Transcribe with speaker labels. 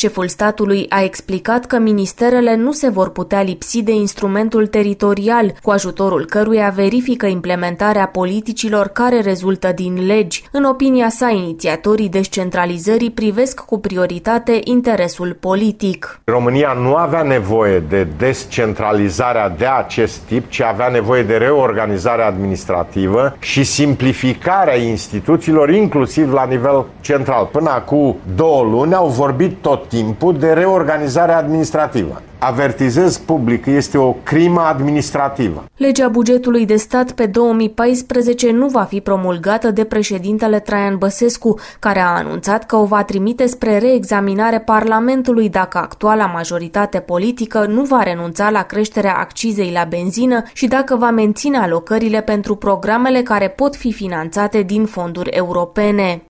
Speaker 1: Șeful statului a explicat că ministerele nu se vor putea lipsi de instrumentul teritorial, cu ajutorul căruia verifică implementarea politicilor care rezultă din legi. În opinia sa, inițiatorii descentralizării privesc cu prioritate interesul politic.
Speaker 2: România nu avea nevoie de descentralizarea de acest tip, ci avea nevoie de reorganizare administrativă și simplificarea instituțiilor, inclusiv la nivel central. Până acum 2 luni au vorbit tot timpul de reorganizare administrativă. Avertizez public că este o crimă administrativă.
Speaker 1: Legea bugetului de stat pe 2014 nu va fi promulgată de președintele Traian Băsescu, care a anunțat că o va trimite spre reexaminare Parlamentului dacă actuala majoritate politică nu va renunța la creșterea accizei la benzină și dacă va menține alocările pentru programele care pot fi finanțate din fonduri europene.